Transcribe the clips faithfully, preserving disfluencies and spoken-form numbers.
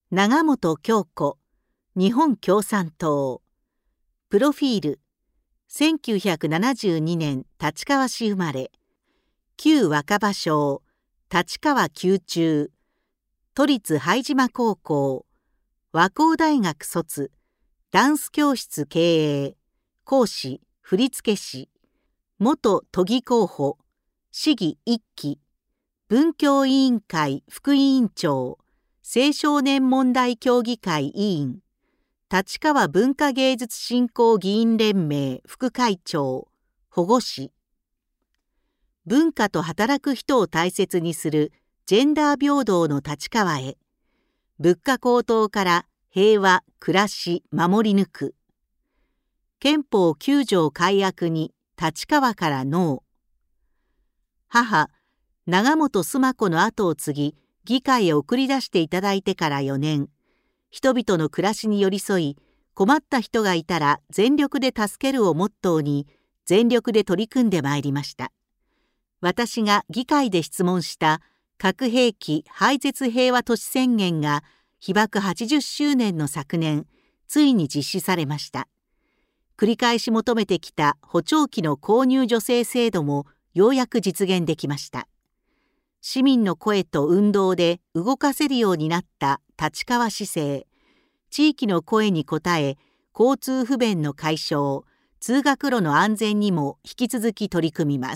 永本京子、日本共産党。プロフィール。せんきゅうひゃくななじゅうにねん立川市生まれ。旧若葉小、立川宮中、都立拝島高校、和光大学卒、ダンス教室経営、講師、振付師、元都議候補、市議一期、文教委員会副委員長、青少年問題協議会委員、立川文化芸術振興議員連盟副会長、保護司。文化と働く人を大切にするジェンダー平等の立川へ。物価高騰から平和、暮らし、守り抜く。憲法きゅう条改悪に立川からノー。母、永本須磨子の後を継ぎ、議会へ送り出していただいてからよねん、人々の暮らしに寄り添い、困った人がいたら全力で助けるをモットーに、全力で取り組んでまいりました。私が議会で質問した核兵器廃絶平和都市宣言が被爆はちじゅっしゅうねんの昨年、ついに実施されました。繰り返し求めてきた補聴器の購入助成制度もようやく実現できました。市民の声と運動で動かせるようになった立川市政、地域の声に応え、交通不便の解消、通学路の安全にも引き続き取り組みます。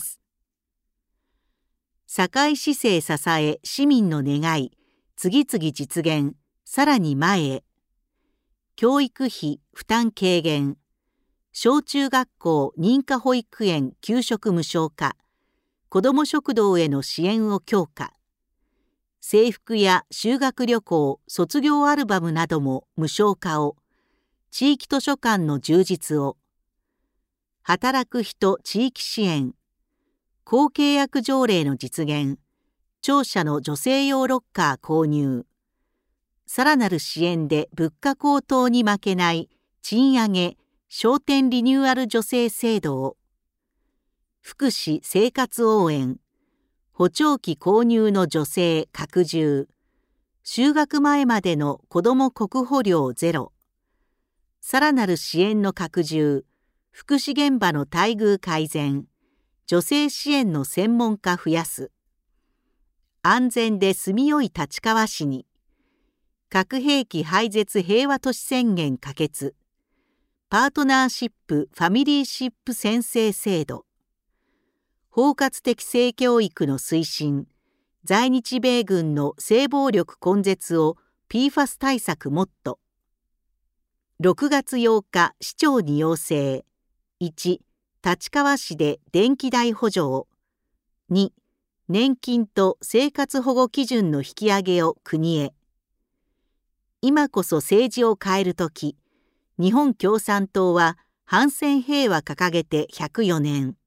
堺市政支え市民の願い、次々実現、さらに前へ。教育費負担軽減、小中学校認可保育園給食無償化、子ども食堂への支援を強化。制服や修学旅行、卒業アルバムなども無償化を。地域図書館の充実を。働く人地域支援。公契約条例の実現。庁舎の女性用ロッカー購入。さらなる支援で物価高騰に負けない賃上げ、商店リニューアル助成制度を。福祉生活応援、補聴器購入の助成拡充、就学前までの子ども国保料ゼロ、さらなる支援の拡充、福祉現場の待遇改善、女性支援の専門家増やす、安全で住みよい立川市に、核兵器廃絶平和都市宣言可決、パートナーシップファミリーシップ宣誓制度、包括的性教育の推進、在日米軍の性暴力根絶を ピーファス 対策もっと。ろくがつようか市長に要請。いち、立川市で電気代補助を。に、年金と生活保護基準の引き上げを国へ。今こそ政治を変えるとき、日本共産党は反戦平和掲げてひゃくよねん。